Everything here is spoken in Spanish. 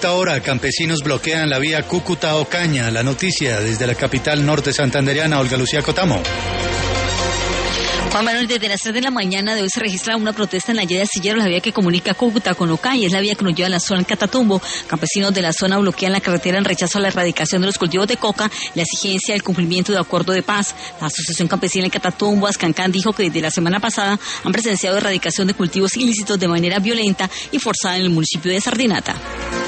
esta hora, campesinos bloquean la vía Cúcuta-Ocaña. La noticia desde la capital norte santandereana, Olga Lucía Cotamo. Juan Manuel, desde las 3 de la mañana de hoy se registra una protesta en la Llada de Silleros, la vía que comunica Cúcuta con Ocaña, es la vía que nos lleva a la zona del Catatumbo. Campesinos de la zona bloquean la carretera en rechazo a la erradicación de los cultivos de coca, la exigencia del cumplimiento de acuerdo de paz. La Asociación Campesina del Catatumbo, Ascancán, dijo que desde la semana pasada han presenciado erradicación de cultivos ilícitos de manera violenta y forzada en el municipio de Sardinata.